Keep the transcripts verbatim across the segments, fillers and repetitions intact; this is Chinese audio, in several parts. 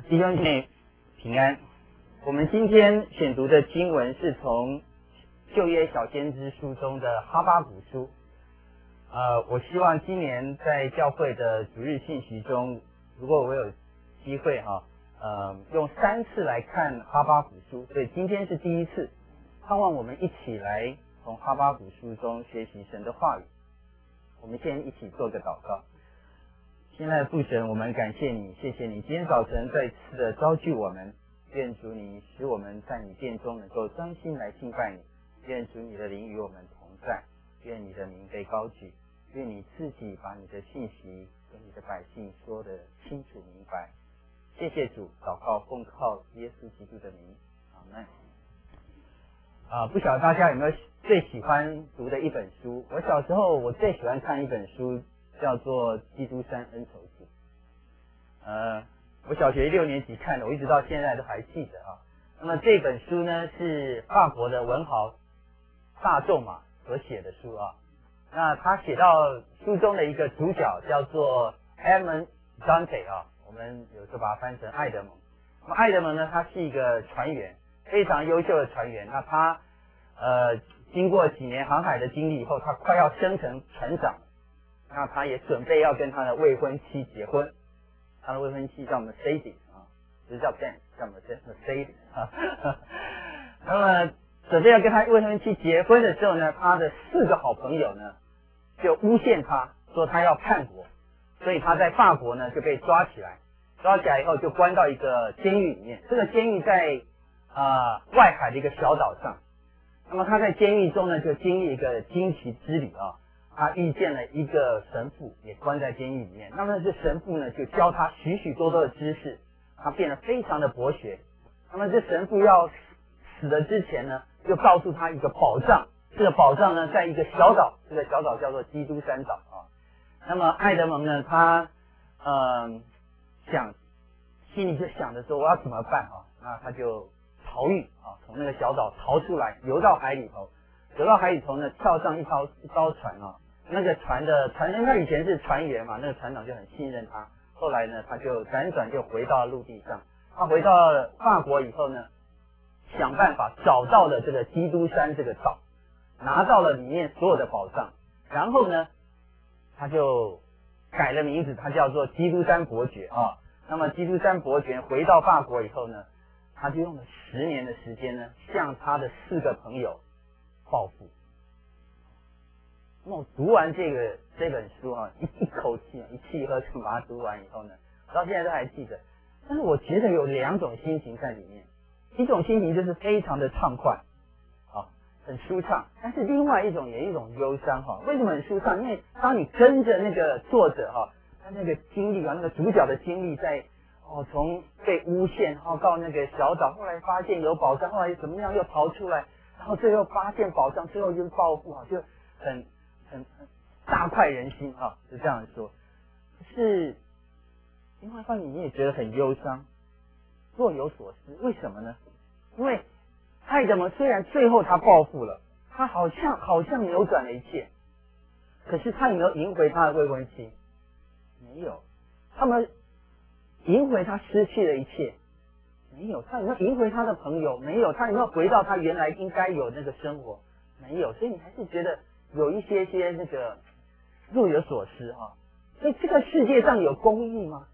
弟兄姐妹平安。我们今天选读的经文是从旧约小先知书中的哈巴谷书。呃，我希望今年在教会的主日信息中，如果我有机会哈、啊，呃，用三次来看哈巴谷书，所以今天是第一次，盼望我们一起来从哈巴谷书中学习神的话语。我们先一起做个祷告。亲爱的父神，我们感谢你，谢谢你今天早晨再次的召聚我们，愿主你使我们在你殿中能够专心来敬拜你，愿主你的灵与我们同在，愿你的名被高举，愿你自己把你的信息跟你的百姓说得清楚明白。谢谢主，祷告奉靠耶稣基督的名，阿们。啊，不晓得大家有没有最喜欢读的一本书？我小时候我最喜欢看一本书，叫做《基督山恩仇记》。呃，我小学六年级看的，我一直到现在都还记得啊。那么这本书呢，是法国的文豪大仲马所写的书啊。那他写到书中的一个主角叫做 Edmond Dante 啊，我们有时候把它翻成爱德蒙。那么爱德蒙呢，他是一个船员，非常优秀的船员。那他呃经过几年航海的经历以后，他快要升成船长。那他也准备要跟他的未婚妻结婚，他的未婚妻叫 Mercedes 啊，不是叫 Ben， 叫 Mercedes 啊。那么准备要跟他未婚妻结婚的时候呢，他的四个好朋友呢就诬陷他说他要叛国，所以他在法国呢就被抓起来，抓起来以后就关到一个监狱里面。这个监狱在啊、呃、外海的一个小岛上。那么他在监狱中呢就经历一个惊奇之旅啊。他遇见了一个神父，也关在监狱里面。那么这神父呢，就教他许许多多的知识，他变得非常的博学。那么这神父要死的之前呢，就告诉他一个宝藏。这个宝藏呢，在一个小岛，这个小岛叫做基督山岛啊。那么爱德蒙呢，他嗯、呃、想，心里就想着说我要怎么办啊？那他就逃狱啊，从那个小岛逃出来，游到海里头，游到海里头呢，跳上一艘一艘船啊。那个船的船员他以前是船员嘛，那个船长就很信任他。后来呢，他就辗转就回到陆地上。他回到了法国以后呢，想办法找到了这个基督山这个岛，拿到了里面所有的宝藏。然后呢，他就改了名字，他叫做基督山伯爵啊。那么基督山伯爵回到法国以后呢，他就用了十年的时间呢，向他的四个朋友报复。那我读完这个这本书啊，一一口气一气呵成把它读完以后呢，到现在都还记得。但是我觉得有两种心情在里面，一种心情就是非常的畅快，啊，很舒畅。但是另外一种也一种忧伤哈。为什么很舒畅？因为当你跟着那个作者哈，他那个经历啊，那个主角的经历在哦，从被诬陷，然后到那个小岛，后来发现有宝藏，后来怎么样又逃出来，然后最后发现宝藏，最后就是报复啊，就很。很很大快人心啊，是这样说。可是另外一方面你也觉得很忧伤，若有所思。为什么呢？因为爱德蒙虽然最后他报复了，他好像好像扭转了一切，可是他有没有赢回他的未婚妻？没有。他们赢回他失去的一切？没有。他有没有赢回他的朋友？没有。他有没有回到他原来应该有那个生活？没有。所以你还是觉得有一些些那个若有所思哈、啊，所以这个世界上有公义吗？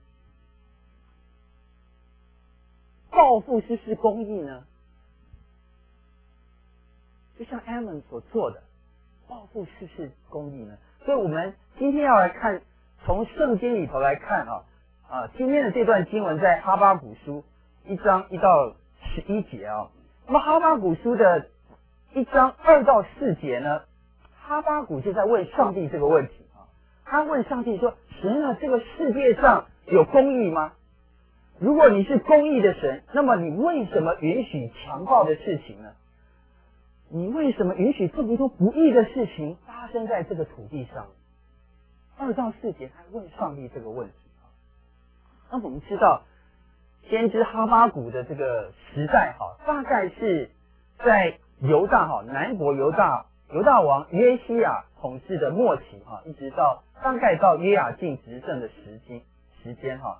报复是不是公义呢？就像 Edmond 所做的，报复是不是公义呢？所以我们今天要来看，从圣经里头来看啊啊，今天的这段经文在哈巴谷书一章一到十一节啊。那么哈巴谷书的一章二到四节呢？哈巴谷就在问上帝这个问题啊，他问上帝说：神啊，这个世界上有公义吗？如果你是公义的神，那么你为什么允许强暴的事情呢？你为什么允许这么多不义的事情发生在这个土地上？二到四节他问上帝这个问题啊。那我们知道，先知哈巴谷的这个时代哈，大概是在犹大哈南国犹大。犹大王约西亚统治的末期啊，一直到大概到约雅敬执政的时间时间哈。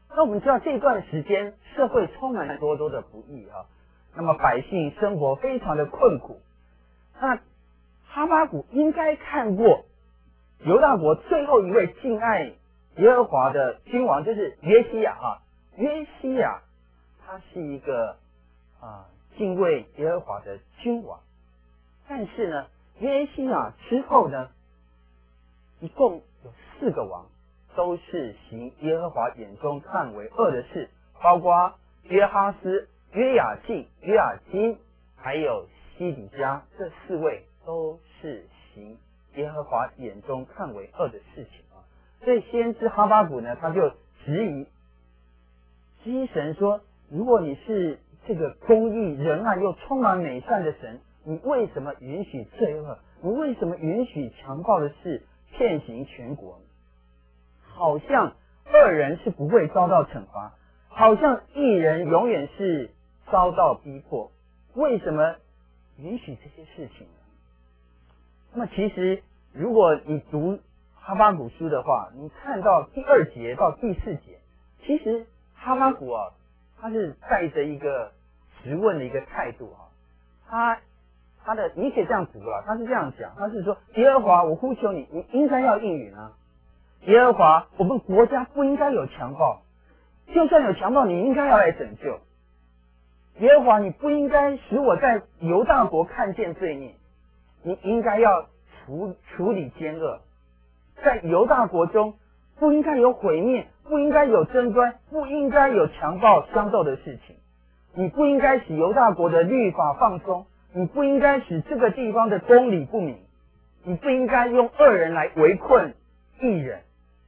那我们知道这段时间社会充满了多多的不义啊，那么百姓生活非常的困苦。那哈巴谷应该看过犹大国最后一位敬爱耶和华的君王，就是约西亚啊。约西亚他是一个啊敬畏耶和华的君王，但是呢，约西亚之后呢，一共有四个王，都是行耶和华眼中看为恶的事，包括约哈斯、约雅敬、约雅金，还有西底家，这四位都是行耶和华眼中看为恶的事情啊。所以先知哈巴谷呢，他就质疑，质疑神说：如果你是这个公义、仁爱又充满美善的神，你为什么允许罪恶？你为什么允许强暴的事遍行全国呢？好像恶人是不会遭到惩罚，好像义人永远是遭到逼迫，为什么允许这些事情呢？那么其实如果你读哈巴谷书的话，你看到第二节到第四节，其实哈巴谷啊，他是带着一个质问的一个态度啊，他他的你可以这样读了，他是这样讲，他是说：耶和华，我呼求你，你应该要应允啊。耶和华，我们国家不应该有强暴，就算有强暴，你应该要来拯救。耶和华，你不应该使我在犹大国看见罪孽，你应该要处处理奸恶，在犹大国中不应该有毁灭，不应该有争端，不应该有强暴相斗的事情，你不应该使犹大国的律法放松，你不应该使这个地方的公理不明，你不应该用恶人来围困义人。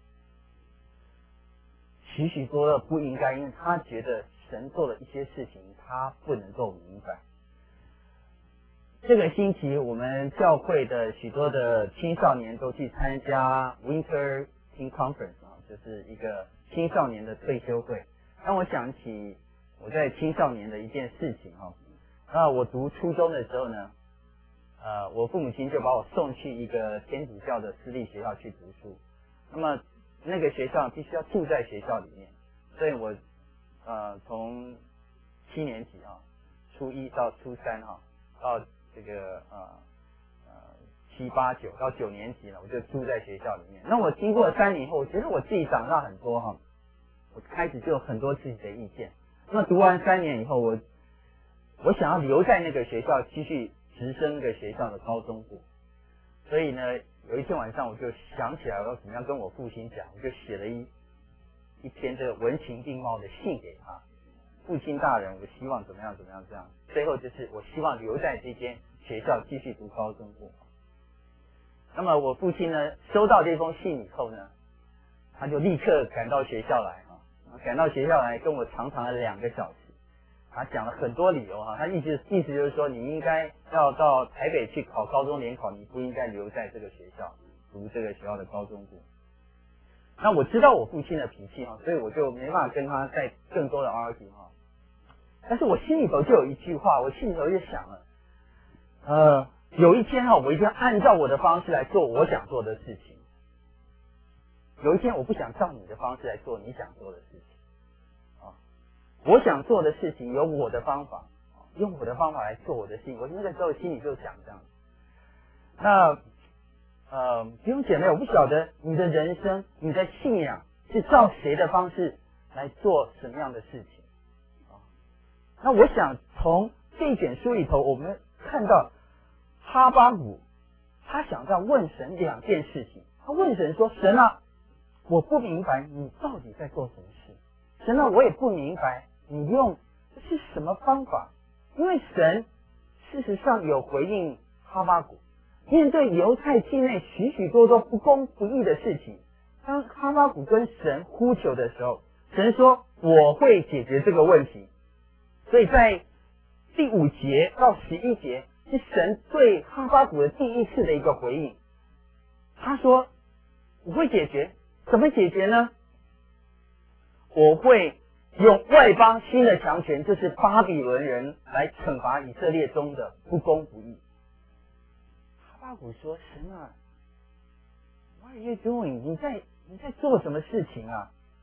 许许多多不应该，因为他觉得神做了一些事情他不能够明白。这个星期我们教会的许多的青少年都去参加 Winter Teen Conference 啊，就是一个青少年的退休会，让我想起我在青少年的一件事情哈。那我读初中的时候呢，呃，我父母亲就把我送去一个天主教的私立学校去读书。那么那个学校必须要住在学校里面，所以我呃从七年级啊，初一到初三哈，到这个呃呃七八九到九年级了，我就住在学校里面。那我经过三年后，我觉得我自己长大很多哈，我开始就有很多自己的意见。那读完三年以后，我我想要留在那个学校继续直升那个学校的高中部，所以呢，有一天晚上我就想起来我要怎么样跟我父亲讲，我就写了一一篇这个文情并茂的信给他。父亲大人，我希望怎么样怎么样这样，最后就是我希望留在这间学校继续读高中部。那么我父亲呢，收到这封信以后呢，他就立刻赶到学校来啊，赶到学校来跟我长谈了两个小时，他讲了很多理由啊，他意思意思就是说，你应该要到台北去考高中联考，你不应该留在这个学校读这个学校的高中部。那我知道我父亲的脾气哈，所以我就没办法跟他再更多的 argue 哈。但是我心里头就有一句话，我心里头就想了，呃，有一天哈，我一定要按照我的方式来做我想做的事情。有一天我不想照你的方式来做你想做的事情啊，我想做的事情有我的方法，用我的方法来做我的事情。我那个时候心里就想这样。那呃，弟兄姐妹，我不晓得你的人生、你的信仰是照谁的方式来做什么样的事情啊？那我想从这一卷书里头，我们看到哈巴谷他想要问神两件事情。他问神说：神啊，我不明白你到底在做什么事。神啊，我也不明白你用这是什么方法。因为神事实上有回应哈巴谷，面对犹太境内许许多多不公不义的事情，当哈巴谷跟神呼求的时候，神说我会解决这个问题。所以在第五节到十一节是神对哈巴谷的第一次的一个回应。他说我会解决，怎么解决呢？我会用外邦新的强权，就是巴比伦人来惩罚以色列中的不公不义。哈巴谷说：神啊， What are you doing？ 你在你在做什么事情啊？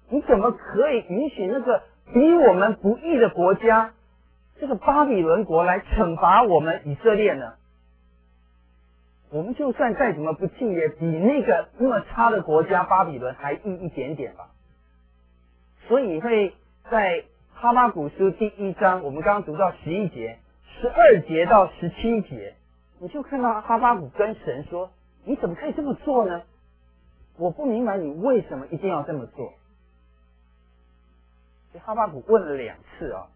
你怎么可以允许那个比我们不义的国家，这个巴比伦国来惩罚我们以色列呢？我们就算再怎么不敬，也比那个那么差的国家巴比伦还义一点点吧。所以会在哈巴谷书第一章，我们刚刚读到十一节、十二节到十七节，你就看到哈巴谷跟神说：“你怎么可以这么做呢？我不明白你为什么一定要这么做。”所以哈巴谷问了两次啊。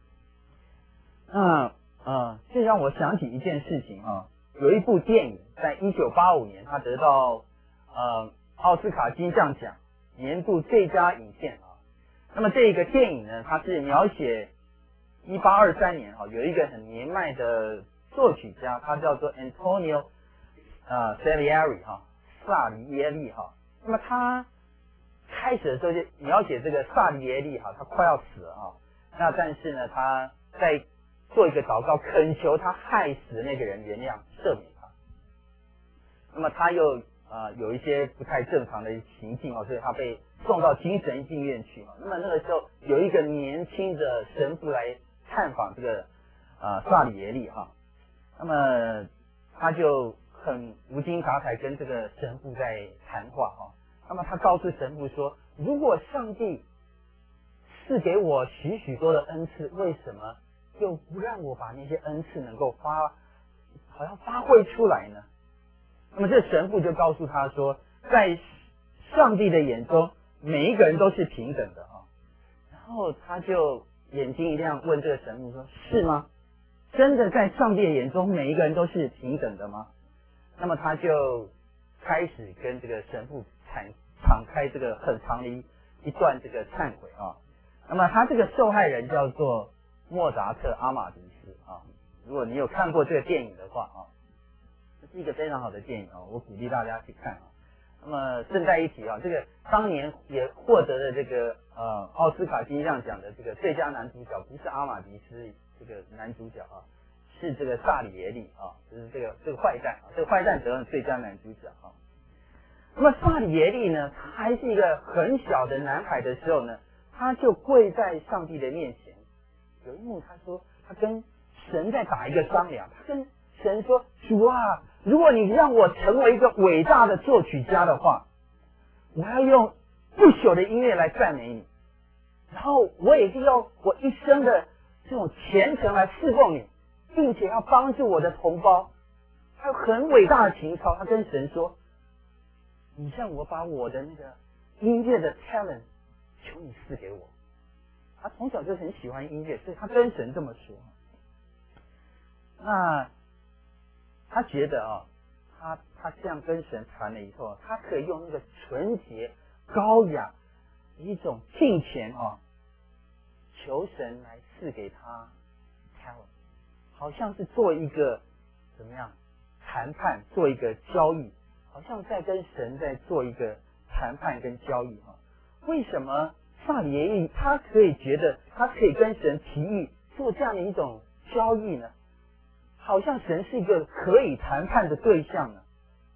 那啊，这让我想起一件事情啊，有一部电影在一九八五年，它得到呃奥斯卡金像奖年度最佳影片啊。那么这个电影呢，它是描写一八二三年啊，有一个很年迈的作曲家，他叫做 Antonio 呃 Salieri 哈，萨里耶利哈。那么他开始的时候就描写这个萨里耶利哈，他快要死了啊。那但是呢，他在做一个祷告，恳求他害死的那个人原谅赦免他。那么他又呃有一些不太正常的情境哦，所以他被送到精神病院去啊。那么那个时候有一个年轻的神父来探访这个呃萨里耶利哈，那么他就很无精打采跟这个神父在谈话哈。那么他告诉神父说，如果上帝赐给我许许多的恩赐，为什么又不让我把那些恩赐能够发好像发挥出来呢？那么这神父就告诉他说，在上帝的眼中每一个人都是平等的啊。然后他就眼睛一亮，问这个神父说，是吗？真的在上帝的眼中每一个人都是平等的吗？那么他就开始跟这个神父敞敞开这个很长的一一段这个忏悔啊。那么他这个受害人叫做莫扎特阿马迪斯啊。如果你有看过这个电影的话啊，这是一个非常好的电影啊，我鼓励大家去看啊。那么顺带一提啊，这个当年也获得了这个呃奥斯卡金像奖的这个最佳男主角，不是阿马迪斯这个男主角啊，是这个萨里耶利啊，就是这个这个坏蛋啊，这个坏蛋得了最佳男主角啊。那么萨里耶利呢，他还是一个很小的男孩的时候呢，他就跪在上帝的面前。有一幕他说，他跟神在打一个商量，他跟神说，主啊，如果你让我成为一个伟大的作曲家的话，我要用不朽的音乐来赞美你，然后我也是用我一生的这种虔诚来侍奉你，并且要帮助我的同胞。他有很伟大的情操，他跟神说，你让我把我的那个音乐的 talent 求你赐给我。他从小就很喜欢音乐，所以他跟神这么说。那他觉得啊，他他这样跟神谈了以后，他可以用那个纯洁、高雅一种敬虔啊，求神来赐给他 talent， 好像是做一个怎么样谈判，做一个交易，好像在跟神在做一个谈判跟交易啊。为什么萨里耶利他可以觉得他可以跟神提议做这样的一种交易呢？好像神是一个可以谈判的对象呢。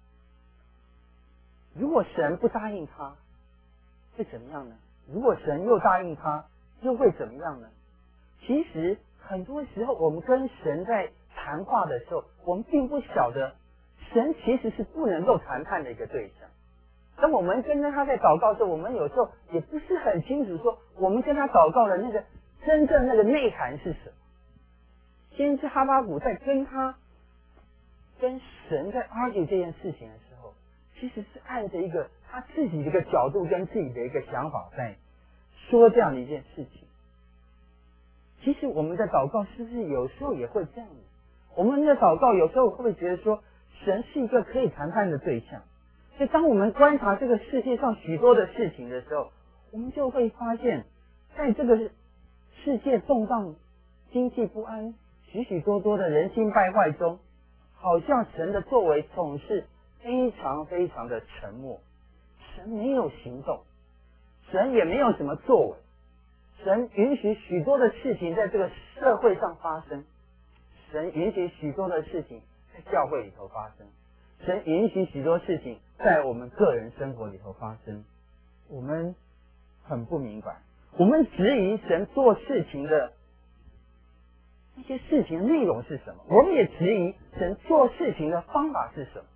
如果神不答应他，会怎么样呢？如果神又答应他，又会怎么样呢？其实很多时候我们跟神在谈话的时候，我们并不晓得神其实是不能够谈判的一个对象。当我们跟他在祷告的时候，我们有时候也不是很清楚说我们跟他祷告的那个真正那个内涵是什么。先知哈巴谷在跟他跟神在 argue 这件事情的时候，其实是按着一个他自己的一个角度跟自己的一个想法在说这样的一件事情。其实我们在祷告是不是有时候也会这样呢？我们的祷告有时候会不会觉得说神是一个可以谈判的对象？所以当我们观察这个世界上许多的事情的时候，我们就会发现在这个世界动荡、经济不安、许许多多的人心败坏中，好像神的作为总是非常非常的沉默，神没有行动，神也没有什么作为，神允许许多的事情在这个社会上发生，神允许许多的事情在教会里头发生，神允许许多事情在我们个人生活里头发生。我们很不明白，我们质疑神做事情的那些事情的内容是什么，我们也质疑神做事情的方法是什么。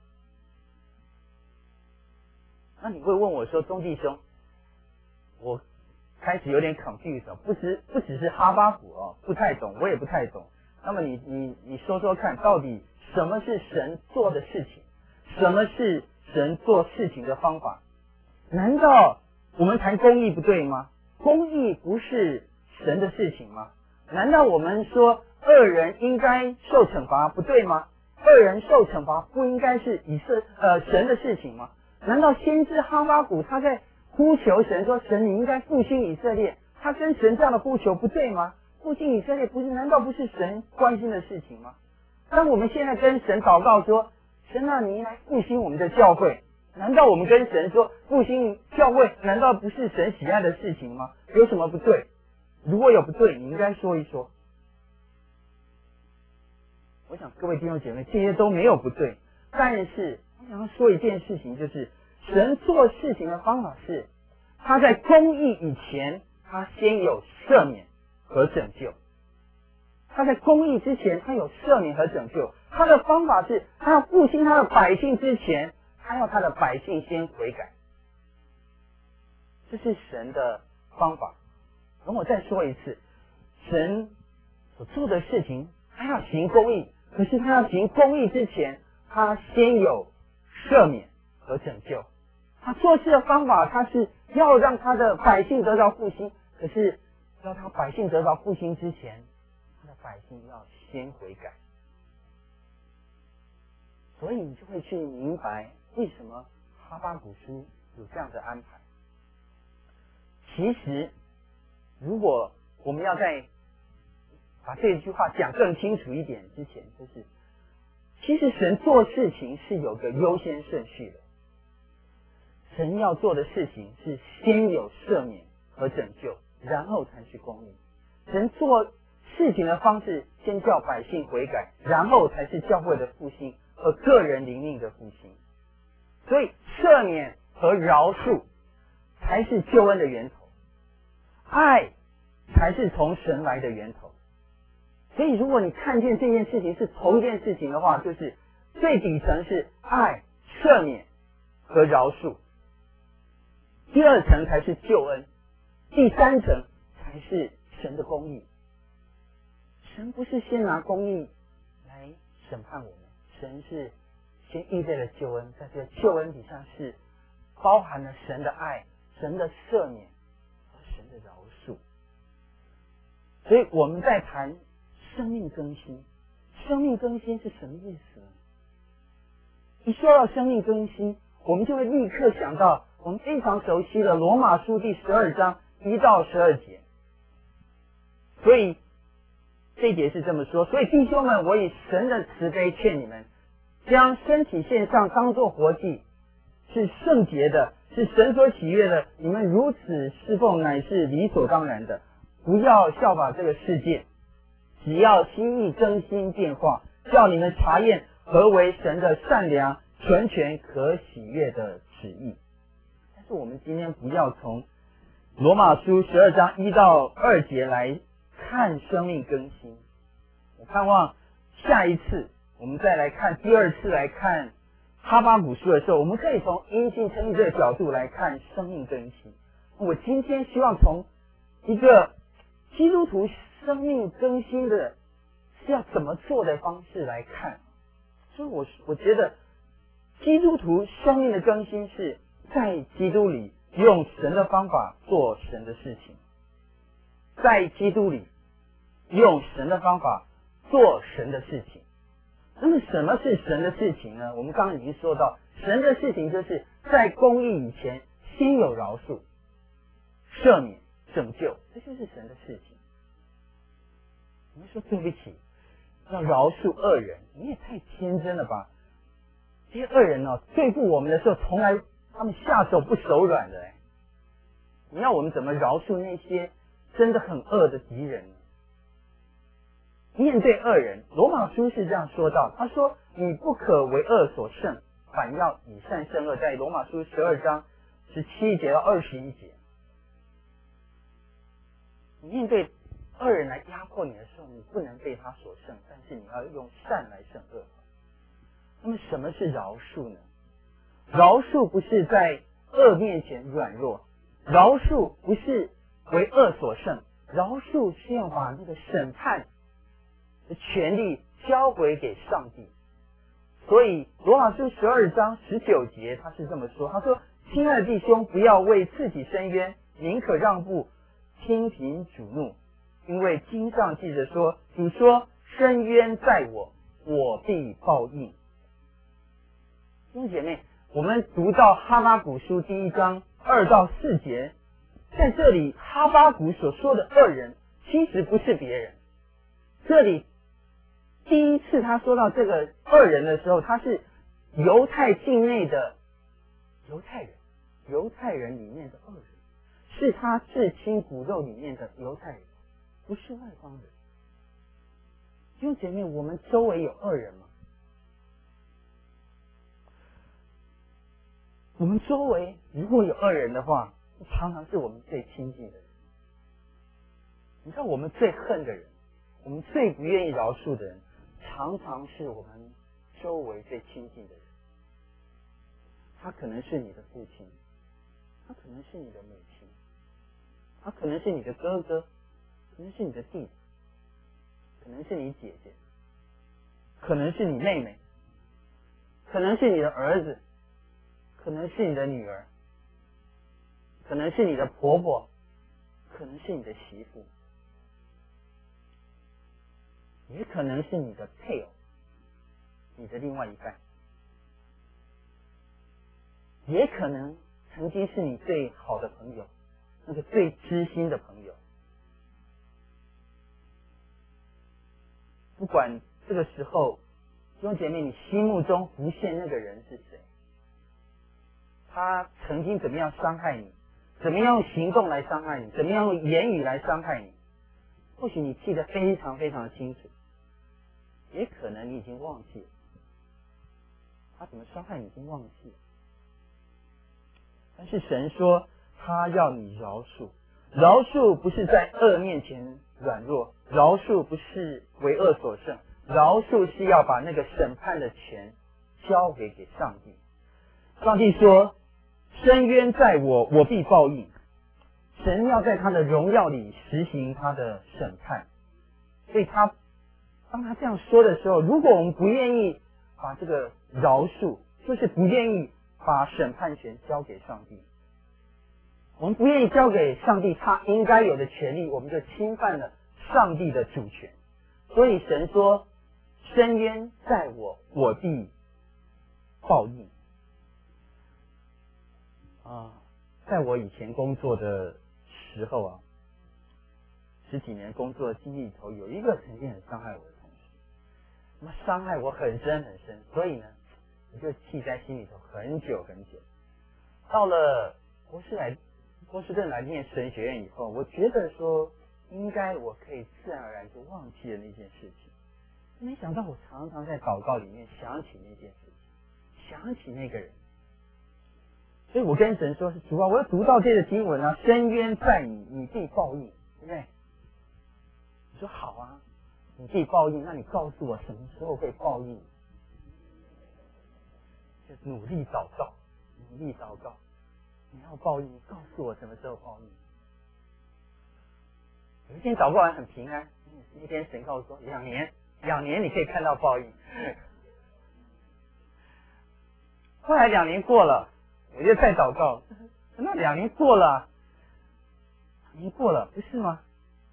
那你会问我说，钟弟兄，我开始有点 confused， 不只不只是哈巴谷哦，不太懂，我也不太懂。那么你你你说说看，到底什么是神做的事情？什么是神做事情的方法？难道我们谈公义不对吗？公义不是神的事情吗？难道我们说恶人应该受惩罚不对吗？恶人受惩罚不应该是以色呃神的事情吗？难道先知哈巴谷他在呼求神说，神你应该复兴以色列，他跟神这样的呼求不对吗？复兴以色列不是难道不是神关心的事情吗？当我们现在跟神祷告说，神啊你来复兴我们的教会，难道我们跟神说复兴教会难道不是神喜爱的事情吗？有什么不对？如果有不对，你应该说一说。我想各位弟兄姐妹，这些都没有不对，但是我想要说一件事情，就是神做事情的方法是，他在公义以前，他先有赦免和拯救。他在公义之前，他有赦免和拯救。他的方法是，他要复兴他的百姓之前，他要他的百姓先悔改。这是神的方法。容我再说一次，神所做的事情，他要行公义，可是他要行公义之前，他先有赦免和拯救。他做事的方法，他是要让他的百姓得到复兴，可是要他百姓得到复兴之前，他的百姓要先悔改。所以你就会去明白为什么哈巴谷书有这样的安排。其实如果我们要再把这句话讲更清楚一点之前，就是其实神做事情是有个优先顺序的。神要做的事情是先有赦免和拯救，然后才是公义。神做事情的方式，先叫百姓悔改，然后才是教会的复兴和个人灵命的复兴。所以赦免和饶恕才是救恩的源头，爱才是从神来的源头。所以如果你看见这件事情是同一件事情的话，就是最底层是爱、赦免和饶恕，第二层才是救恩，第三层才是神的公义。神不是先拿公义来审判我们，神是先预备了救恩，在这个救恩底下是包含了神的爱、神的赦免和神的饶恕。所以我们在谈生命更新，生命更新是什么意思呢？一说到生命更新，我们就会立刻想到我们非常熟悉的罗马书第十二章一到十二节。所以这一节是这么说，所以弟兄们，我以神的慈悲劝你们，将身体献上当作活祭，是圣洁的，是神所喜悦的。你们如此侍奉乃是理所当然的。不要效法这个世界，只要心意更新变化，叫你们查验何为神的善良、纯全、可喜悦的旨意。但是我们今天不要从罗马书十二章一到二节来看生命更新。我盼望下一次我们再来看第二次来看哈巴谷书的时候，我们可以从因信称义这个角度来看生命更新。我今天希望从一个基督徒生命更新的是要怎么做的方式来看。所以我我觉得基督徒生命的更新是在基督里用神的方法做神的事情，在基督里用神的方法做神的事情。那么什么是神的事情呢？我们刚刚已经说到，神的事情就是在公义以前先有饶恕、赦免、拯救，这就是神的事情。你们说对不起，要饶恕恶人，你也太天真了吧？这些恶人哦，对付我们的时候，从来他们下手不手软的哎。你要我们怎么饶恕那些真的很恶的敌人呢？面对恶人，罗马书是这样说到，他说你不可为恶所胜，反要以善胜恶，在罗马书十二章十七节到二十一节。 你面对恶人来压迫你的时候，你不能被他所胜，但是你要用善来胜恶。那么什么是饶恕呢？饶恕不是在恶面前软弱，饶恕不是为恶所胜，饶恕是要把那个审判的权利交回给上帝。所以罗马书十二章十九节他是这么说，他说：亲爱的弟兄，不要为自己伸冤，宁可让步，听凭主怒，因为经上记着说，主说：伸冤在我，我必报应。弟兄姐妹，我们读到哈巴谷书第一章二到四节，在这里哈巴谷所说的恶人其实不是别人。这里第一次他说到这个恶人的时候，他是犹太境内的犹太人，犹太人里面的恶人，是他至亲骨肉里面的犹太人，不是外邦人。弟兄姐妹，我们周围有恶人吗？我们周围如果有恶人的话，常常是我们最亲近的人。你知道我们最恨的人，我们最不愿意饶恕的人，常常是我们周围最亲近的人。他可能是你的父亲，他可能是你的母亲，他可能是你的哥哥，可能是你的弟弟，可能是你姐姐，可能是你妹妹，可能是你的儿子，可能是你的女儿，可能是你的婆婆，可能是你的媳妇，也可能是你的配偶，你的另外一半，也可能曾经是你最好的朋友，那个最知心的朋友。不管这个时候，弟兄姐妹，你心目中浮现那个人是谁？他曾经怎么样伤害你？怎么样用行动来伤害你？怎么样用言语来伤害你？或许你记得非常非常的清楚，也可能你已经忘记了。他怎么伤害你已经忘记了。但是神说他要你饶恕，饶恕不是在恶面前软弱，饶恕不是为恶所胜，饶恕是要把那个审判的权交给给上帝。上帝说：伸冤在我，我必报应。神要在他的荣耀里实行他的审判，所以他当他这样说的时候，如果我们不愿意把这个饶恕，就是不愿意把审判权交给上帝，我们不愿意交给上帝他应该有的权利，我们就侵犯了上帝的主权。所以神说：伸冤在我，我必报应。啊，在我以前工作的时候啊，十几年工作的经历里头，有一个曾经很伤害我的同事，那么伤害我很深很深，所以呢，我就记在心里头很久很久。到了波士来波士顿来念神学院以后，我觉得说应该我可以自然而然就忘记了那件事情，没想到我常常在祷告里面想起那件事情，想起那个人。所以我跟神说：是主啊，我要读到这个经文啊，伸冤在你，你必报应，对不对？你说好啊，你必报应，那你告诉我什么时候会报应？就努力祷告，努力祷告，你要报应，你告诉我什么时候报应？有一天祷告完很平安，那天神告诉我说：两年，两年你可以看到报应。后来两年过了。我就再祷告，那两年过了，两年过了，不是吗？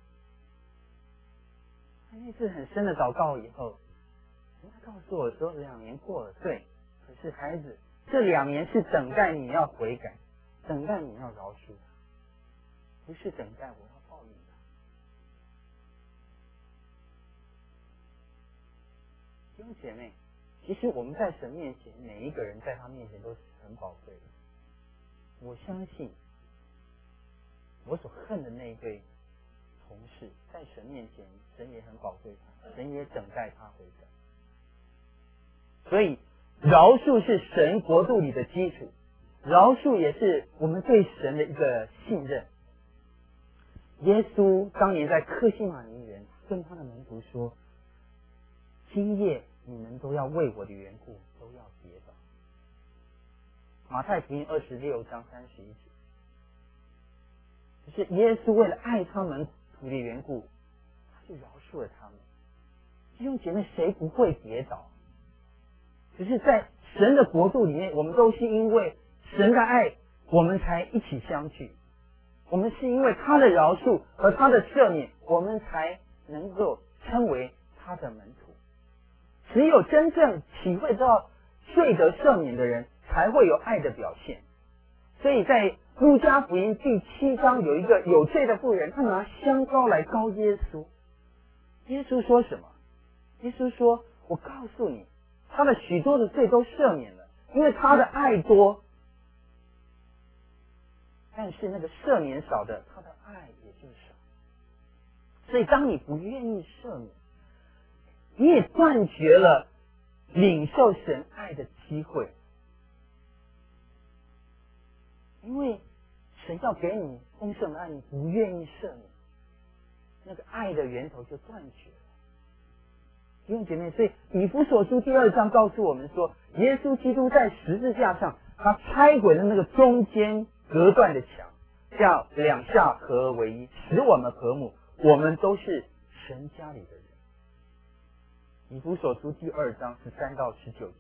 那次很深的祷告以后，神告诉我说两年过了，对，可是孩子，这两年是等待你要悔改，等待你要饶恕，不是等待我要报应的。弟兄姐妹，其实我们在神面前，每一个人在他面前都是很宝贵的。我相信我所恨的那一对同事，在神面前，神也很宝贵他，神也等待他悔改。所以饶恕是神国度里的基础，饶恕也是我们对神的一个信任。 耶稣当年在客西马尼园跟他的门徒说：“今夜你们都要为我的缘故都要跌倒。”马太福音二十六章三十一节，就是耶稣为了爱他们徒的缘故，他就饶恕了他们。弟兄姐妹，谁不会跌倒？只是在神的国度里面，我们都是因为神的爱，我们才一起相聚。我们是因为他的饶恕和他的赦免，我们才能够称为他的门徒。只有真正体会到罪得赦免的人，才会有爱的表现。所以在路加福音第七章有一个有罪的妇人，他拿香膏来膏耶稣。耶稣说什么？耶稣说：“我告诉你，他的许多的罪都赦免了，因为他的爱多。但是那个赦免少的，他的爱也就少。所以当你不愿意赦免，你也断绝了领受神爱的机会。因为神要给你丰盛的爱，你不愿意赦免，那个爱的源头就断绝了。弟兄姐妹，所以以弗所书第二章告诉我们说，耶稣基督在十字架上，他拆毁了那个中间隔断的墙，这样两下合而为一，使我们和睦，我们都是神家里的人。以弗所书第二章十三到十九节。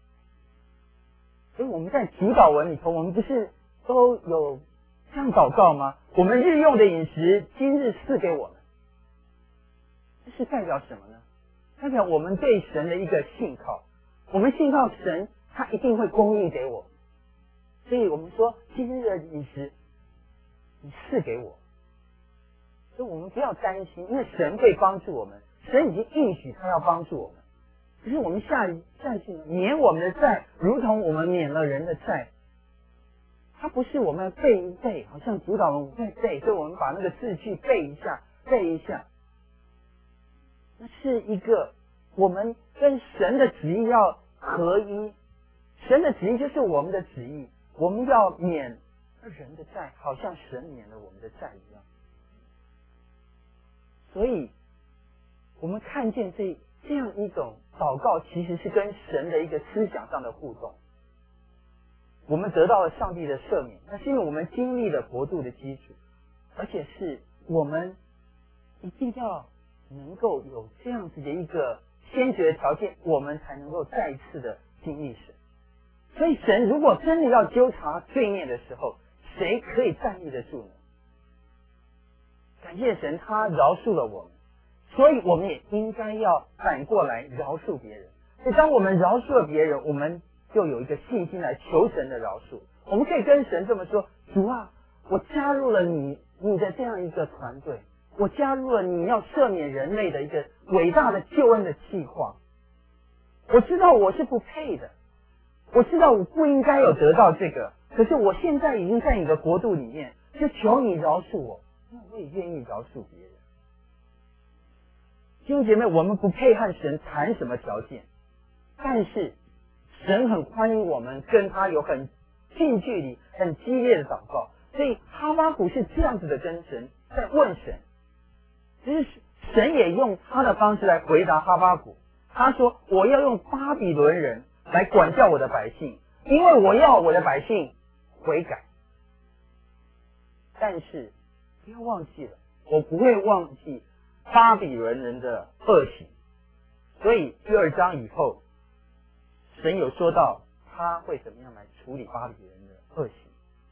所以我们在主祷文里头，我们不是都有这样祷告吗？我们日用的饮食，今日赐给我们。这是代表什么呢？代表我们对神的一个信靠。我们信靠神，他一定会供应给我。所以我们说，今日的饮食，你赐给我。所以我们不要担心，因为神会帮助我们，神已经应许他要帮助我们。可是我们下下去免我们的债，如同我们免了人的债。它不是我们背一背，好像主导文我们在背，所以我们把那个字句背一下，背一下。那是一个我们跟神的旨意要合一，神的旨意就是我们的旨意，我们要免人的债，好像神免了我们的债一样。所以我们看见这这样一种祷告，其实是跟神的一个思想上的互动。我们得到了上帝的赦免，那是因为我们经历了国度的基础，而且是我们一定要能够有这样子的一个先决的条件，我们才能够再一次的经历神。所以神如果真的要纠察罪孽的时候，谁可以站立得住呢？感谢神，他饶恕了我们，所以我们也应该要反过来饶恕别人。所以当我们饶恕了别人，我们就有一个信心来求神的饶恕。我们可以跟神这么说：主啊，我加入了你你的这样一个团队，我加入了你要赦免人类的一个伟大的救恩的计划。我知道我是不配的，我知道我不应该有得到这个，可是我现在已经在你的国度里面，就求你饶恕我，那我也愿意饶恕别人。弟兄姐妹，我们不配和神谈什么条件，但是神很欢迎我们跟他有很近距离、很激烈的祷告。所以哈巴谷是这样子的跟神在问神，只是神也用他的方式来回答哈巴谷。他说：我要用巴比伦人来管教我的百姓，因为我要我的百姓悔改。但是不要忘记了，我不会忘记巴比伦人的恶行。所以第二章以后，神有说到他会怎么样来处理巴比伦人的恶行。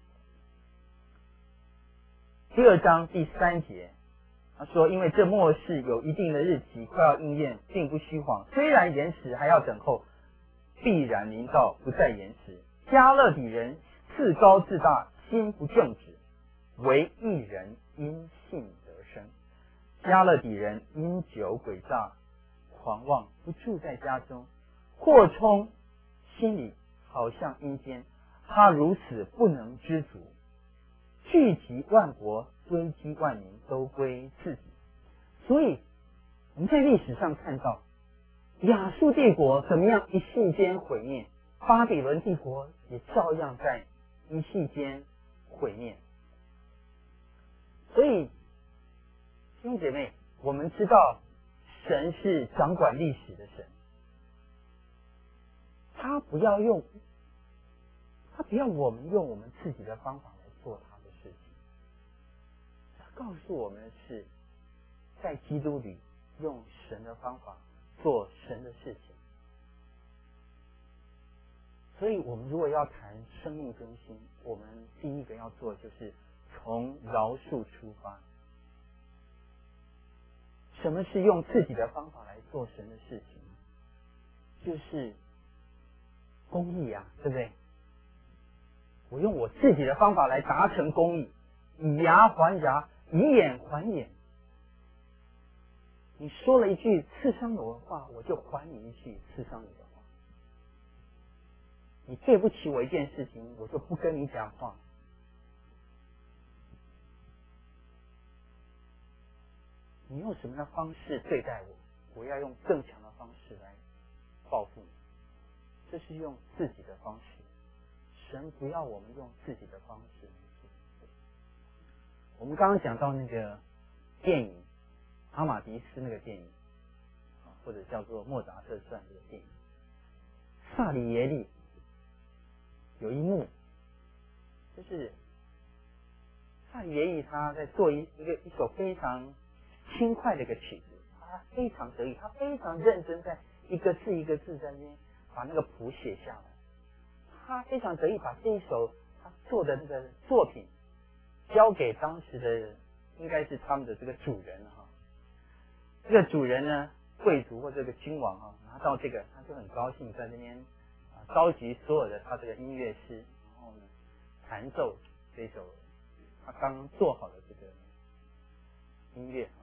第二章第三节，他说：因为这末世有一定的日期快要应验，并不虚谎，虽然延迟还要等候，必然临到，不再延迟。加勒底人自高自大，心不正直，唯一人因信得生。加勒底人因酒诡诈狂妄，不住在家中，扩充心里好像阴间，他如此不能知足，聚集万国，堆积万民，都归自己。所以我们在历史上看到亚述帝国怎么样一夕间毁灭，巴比伦帝国也照样在一夕间毁灭。所以弟兄姐妹，我们知道神是掌管历史的神，他不要用，他不要我们用我们自己的方法来做他的事情。他告诉我们是在基督里用神的方法做神的事情。所以我们如果要谈生命更新，我们第一个要做就是从饶恕出发。什么是用自己的方法来做神的事情？就是公义啊，对不对？我用我自己的方法来达成公义，以牙还牙，以眼还眼。你说了一句刺伤我的话，我就还你一句刺伤你的话。你对不起我一件事情，我就不跟你讲话。你用什么样的方式对待我，我要用更强的方式来报复你。这是用自己的方式。神不要我们用自己的方式。我们刚刚讲到那个电影阿马迪斯那个电影，或者叫做莫扎特传这个电影，萨里耶利有一幕，就是萨里耶利他在做一一个一首非常轻快的一个曲子，他非常得意，他非常认真，在一个字一个字在那边把那个谱写下来。他非常得意，把这一首他做的那个作品交给当时的应该是他们的这个主人哈。这个主人呢，贵族或这个君王啊，拿到这个他就很高兴，在那边啊召集所有的他这个音乐师，然后呢弹奏这首他刚做好的这个音乐啊。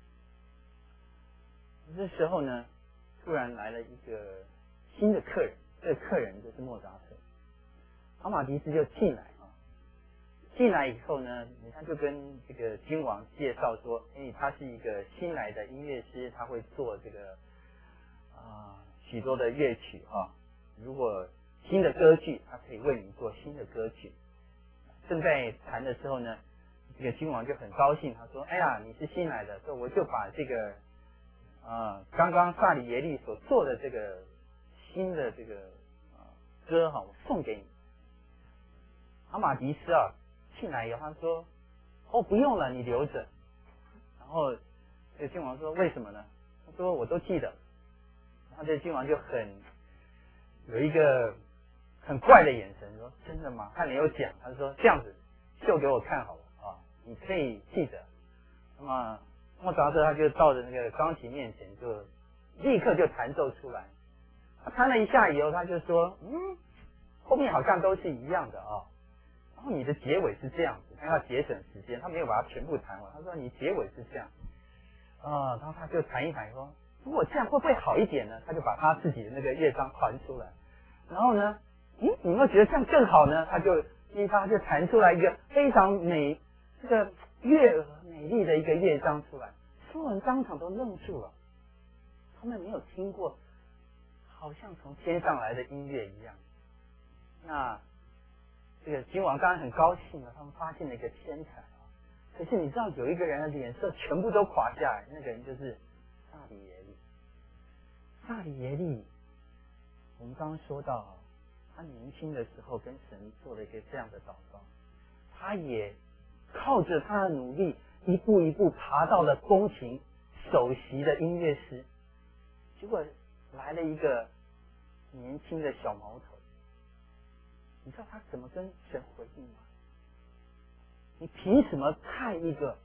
这时候呢，突然来了一个新的客人，这个客人就是莫扎特。阿马迪斯就进来啊，进来以后呢，他就跟这个君王介绍说，哎，他是一个新来的音乐师，他会做这个啊、呃、许多的乐曲啊，如果新的歌剧，他可以为你做新的歌曲。正在弹的时候呢，这个君王就很高兴，他说，哎呀，你是新来的，所以我就把这个啊、呃、刚刚萨里耶利所做的这个新的这个啊、呃、歌哈，我送给你。阿马迪斯啊，进来以后他说：“哦，不用了，你留着。”然后这个君王说：“为什么呢？”他说：“我都记得。”然后这个君王就很有一个很怪的眼神，说：“真的吗？他没有讲。”他说：“这样子秀给我看好了啊，你可以记得。”那么莫扎特他就到了那个钢琴面前，就立刻就弹奏出来。他弹了一下以后，他就说：“嗯，后面好像都是一样的啊。”然后你的结尾是这样子，他要节省时间，他没有把它全部弹完。他说你结尾是这样，啊、呃，然后他就弹一弹，说如果这样会不会好一点呢？他就把他自己的那个乐章弹出来，然后呢，嗯，你有没有觉得这样更好呢？他就因为他就弹出来一个非常美，这个悦耳美丽的一个乐章出来，所有人当场都愣住了，他们没有听过，好像从天上来的音乐一样。那这个君王当然很高兴了，他们发现了一个天才啊！可是你知道有一个人的脸色全部都垮下来，那个人就是萨里耶利。萨里耶利，我们刚刚说到啊，他年轻的时候跟神做了一个这样的祷告，他也靠着他的努力，一步一步爬到了宫廷首席的音乐师。结果来了一个年轻的小毛头。你知道他怎么跟神回应吗？你凭什么派一个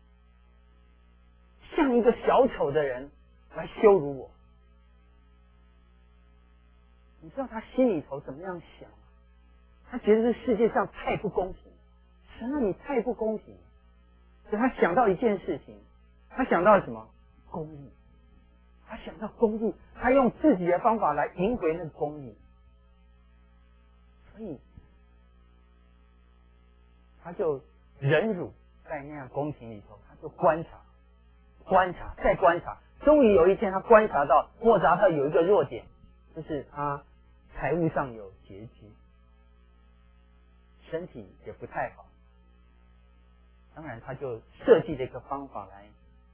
像一个小丑的人来羞辱我？你知道他心里头怎么样想吗？他觉得这世界上太不公平，神啊，你太不公平。所以他想到一件事情，他想到什么？公义。他想到公义，他用自己的方法来赢回那个公义。所以他就忍辱在那样宫廷里头，他就观察观察再观察，终于有一天他观察到莫扎特有一个弱点，就是他财务上有拮据，身体也不太好。当然他就设计了一个方法来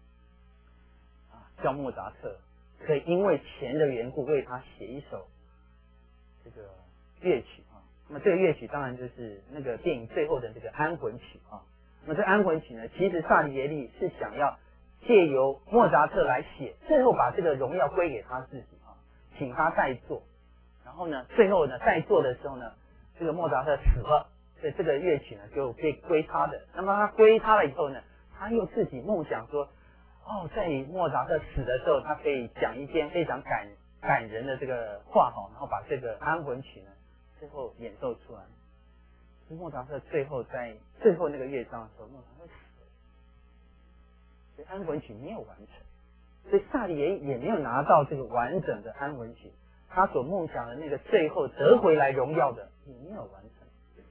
叫莫扎特，可以因为钱的缘故为他写一首这个乐曲啊。那么这个乐曲当然就是那个电影最后的这个安魂曲啊。那么这安魂曲呢，其实萨提耶利是想要借由莫扎特来写，最后把这个荣耀归给他自己啊，请他代作。然后呢，最后呢代作的时候呢，这个莫扎特死了，所以这个乐曲呢就被归他的。那么他归他了以后呢，他又自己梦想说，哦，在莫扎特死的时候，他可以讲一篇非常感感人的这个话哈，然后把这个安魂曲呢最后演奏出来。莫扎特最后在最后那个乐章的时候，莫扎特死了，所以安魂曲没有完成，所以萨提耶也没有拿到这个完整的安魂曲，他所梦想的那个最后得回来荣耀的也没有完成。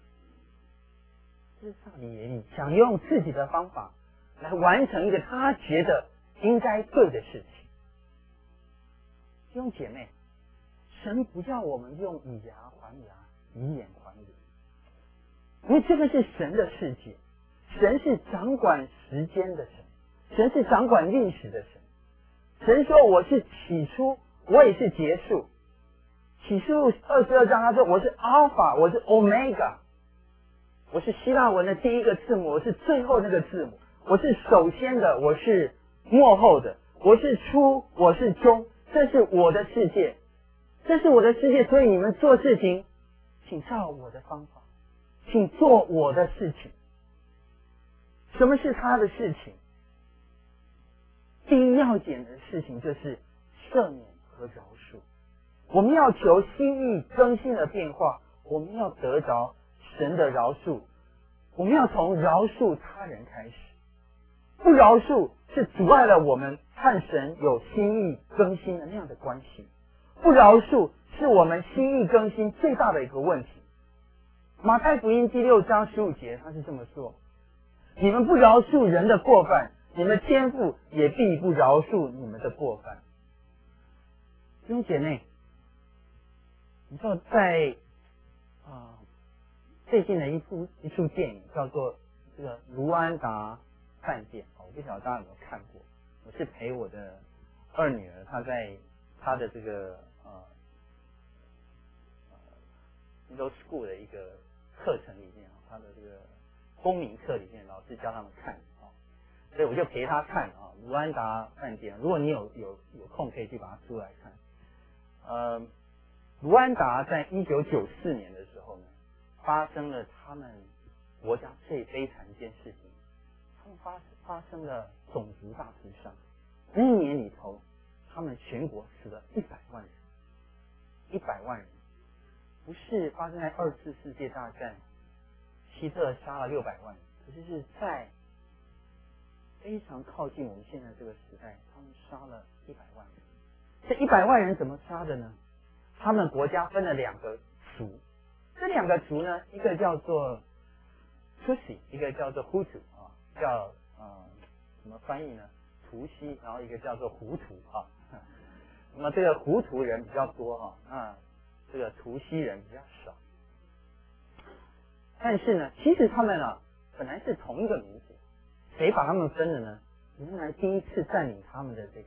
这是萨提耶利想用自己的方法来完成一个他觉得应该对的事情。弟兄姐妹，神不叫我们用以牙还牙，以眼还眼，因为这个是神的世界，神是掌管时间的神，神是掌管历史的神。神说我是起初，我也是结束。启示录二十二章他说我是 Alpha， 我是 Omega， 我是希腊文的第一个字母，我是最后那个字母，我是首先的，我是末后的，我是初，我是终，这是我的世界，这是我的世界，所以你们做事情请照我的方法，请做我的事情。什么是他的事情？第一要紧的事情就是赦免和饶恕。我们要求心意更新的变化，我们要得着神的饶恕，我们要从饶恕他人开始。不饶恕是阻碍了我们和神有心意更新的那样的关系，不饶恕是我们心意更新最大的一个问题。马太福音第六章十五节他是这么说，你们不饶恕人的过犯，你们天父也必不饶恕你们的过犯。弟兄姐妹，你知道在啊、呃、最近的一部一出电影叫做这个卢安达饭店，我不晓得大家有没有看过。我是陪我的二女儿，她在她的这个呃呃 middle school 的一个课程里面，她的这个公民课里面，老师教他们看啊，所以我就陪她看啊卢安达饭店。如果你有有有空可以去把它租来看。呃，卢安达在一九九四年的时候呢，发生了他们国家最悲惨一件事情，他们发发生了种族大屠杀。那一年里头，他们全国死了一百万人，一百万人，不是发生在二次世界大战，希特杀了六百万人，可是是在非常靠近我们现在这个时代，他们杀了一百万人。这一百万人怎么杀的呢？他们国家分了两个族，这两个族呢，一个叫做 Tutsi， 一个叫做 Hutu 啊，叫呃怎么翻译呢？图西，然后一个叫做胡图啊。那么这个胡图人比较多哈，那这个图西人比较少。但是呢，其实他们啊本来是同一个民族，谁把他们分了呢？原来第一次占领他们的这个。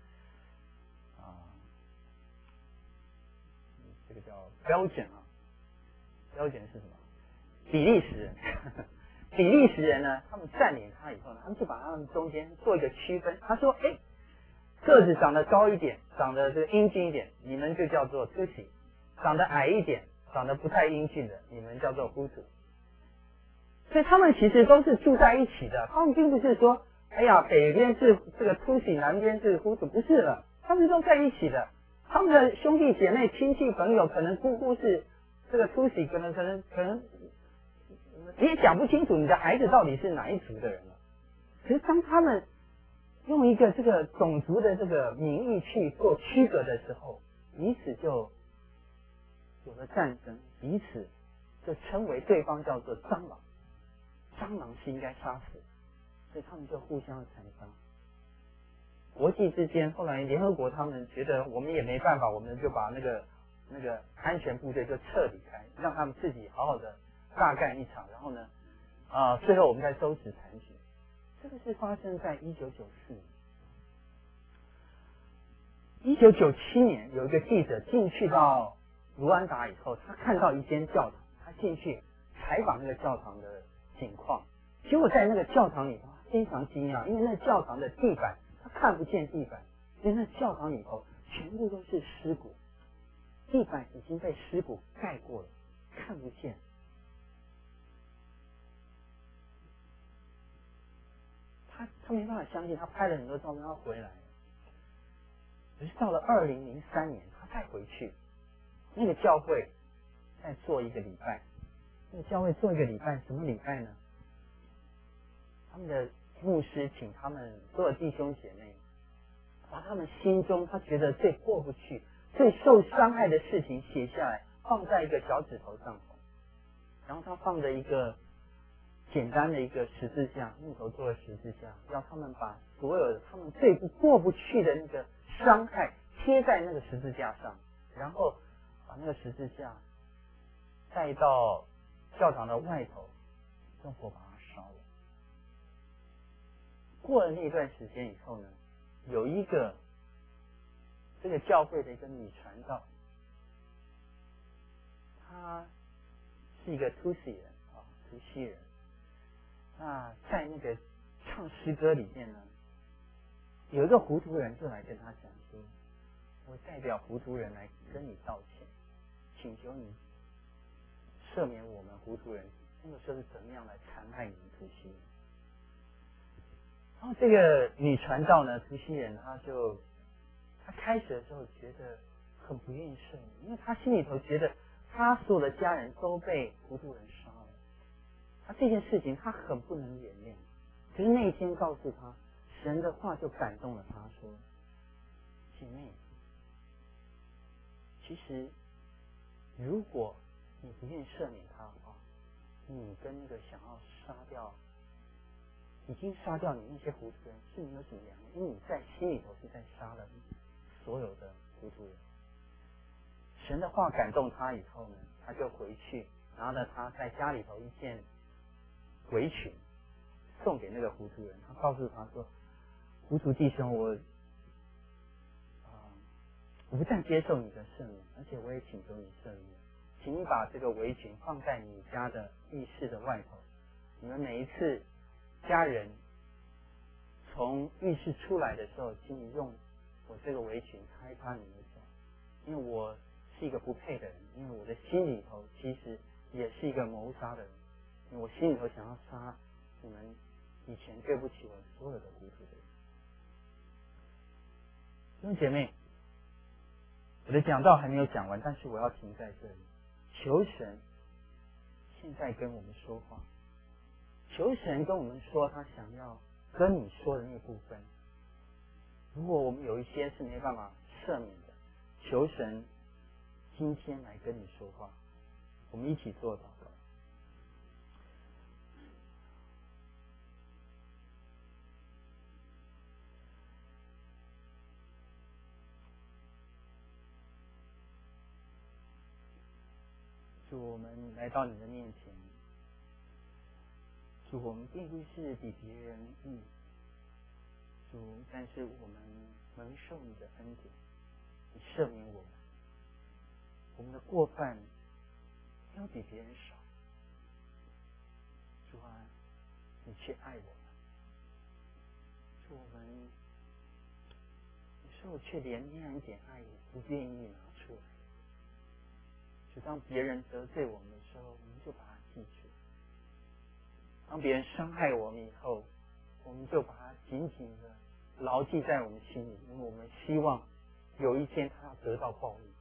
这个叫标准啊，标准是什么？比利时人，比利时人呢，他们占领他以后呢，他们就把他们中间做一个区分。他说：“哎，个子长得高一点，长得这个英俊一点，你们就叫做 Tutsi； 长得矮一点，长得不太英俊的，你们叫做 Hutu。”所以他们其实都是住在一起的，他们并不是说，哎呀，北边是这个 Tutsi， 南边是 Hutu， 不是的，他们都在一起的。他们的兄弟姐妹、亲戚朋友，可能姑姑是这个突袭，可能可能可能你也讲不清楚你的孩子到底是哪一族的人了。可是当他们用一个这个种族的这个名义去做区隔的时候，彼此就有了战争，彼此就称为对方叫做蟑螂，蟑螂是应该杀死，所以他们就互相残杀。国际之间，后来联合国他们觉得我们也没办法，我们就把那个那个安全部队就撤离开，让他们自己好好的大干一场，然后呢，啊、呃，最后我们再收拾残局。这个是发生在一九九四年。 一九九七年，有一个记者进去到卢安达以后，他看到一间教堂，他进去采访那个教堂的情况，结果在那个教堂里头非常惊讶，因为那教堂的地板他看不见地板，因为那教堂里头全部都是尸骨，地板已经被尸骨盖过了，看不见。他他没办法相信，他拍了很多照片，他回来。可是到了二零零三年，他再回去，那个教会再做一个礼拜。那个教会做一个礼拜，什么礼拜呢？他们的牧师请他们所有弟兄姐妹，把他们心中他觉得最过不去、最受伤害的事情写下来，放在一个小指头上头，然后他放着一个简单的一个十字架，木头做的十字架，要他们把所有的他们最不过不去的那个伤害贴在那个十字架上，然后把那个十字架带到教堂的外头，用火把它烧了。过了那一段时间以后呢，有一个这个教会的一个女传道，她是一个突厥人啊，突厥人。那在那个唱诗歌里面呢，有一个糊涂人就来跟他讲说，我代表糊涂人来跟你道歉，请求你赦免我们糊涂人那个时候是怎么样来残害你们突厥人。然后这个女传道呢，突厥人，她就她开始的时候觉得很不愿意赦免，因为她心里头觉得她所有的家人都被糊涂人杀了，她这件事情她很不能原谅。可是那一天告诉她，神的话就感动了她，说：姐妹，其实如果你不愿意赦免他的话，你跟那个想要杀掉已经杀掉你那些糊涂人是没有什么两样，因为你在心里头是在杀了所有的糊涂人。神的话感动他以后呢，他就回去拿了他在家里头一件围裙送给那个糊涂人，他告诉他说：糊涂弟兄，我我不但接受你的赦免，而且我也请求你赦免，请你把这个围裙放在你家的浴室的外头，你们每一次家人从浴室出来的时候，请你用我这个围裙擦一擦你们的手，因为我是一个不配的人，因为我的心里头其实也是一个谋杀的人，因为我心里头想要杀你们以前对不起我所有的糊涂的人。弟兄姐妹，我的讲道还没有讲完，但是我要停在这里。求神现在跟我们说话，求神跟我们说他想要跟你说的那部分。如果我们有一些是没办法赦免的，求神今天来跟你说话。我们一起做祷告。主，我们来到你的面前，主，我们并不是比别人义，主，但是我们蒙受你的恩典，你赦免我们，我们的过犯没有比别人少，主啊，你却爱我们，主，我们有时候却连那样一点爱也不愿意拿出来。就当别人得罪我们的时候，我们就把它记住；当别人伤害我们以后，我们就把它紧紧的牢记在我们心里，因为我们希望有一天他要得到报应。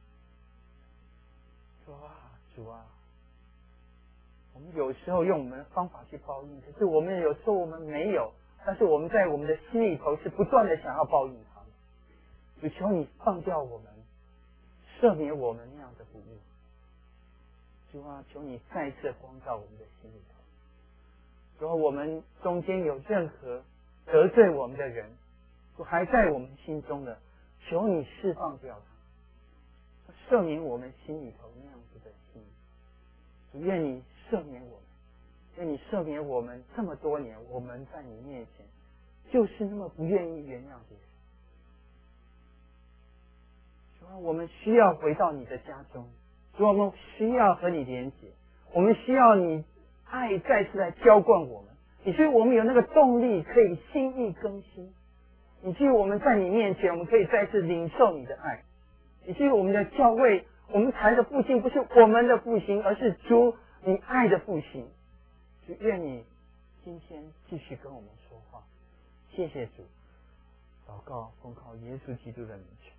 主啊，主啊，我们有时候用我们的方法去报应，可是我们有时候我们没有，但是我们在我们的心里头是不断的想要报应他们。主，求你放掉我们，赦免我们那样的不义。主啊，求你再次光照我们的心里头。如果我们中间有任何得罪我们的人，主还在我们心中的，求你释放掉他，赦免我们心里头那样子的心。主，愿你赦免我们，愿你赦免我们这么多年，我们在你面前就是那么不愿意原谅别人。 主啊，我们需要回到你的家中，主啊，我们需要和你连结，我们需要你爱再次来浇灌我们，以至于我们有那个动力可以心意更新，以至于我们在你面前，我们可以再次领受你的爱，以至于我们的教会，我们谈的复兴不是我们的复兴，而是主你爱的复兴。就愿你今天继续跟我们说话，谢谢主。祷告奉靠耶稣基督的名求。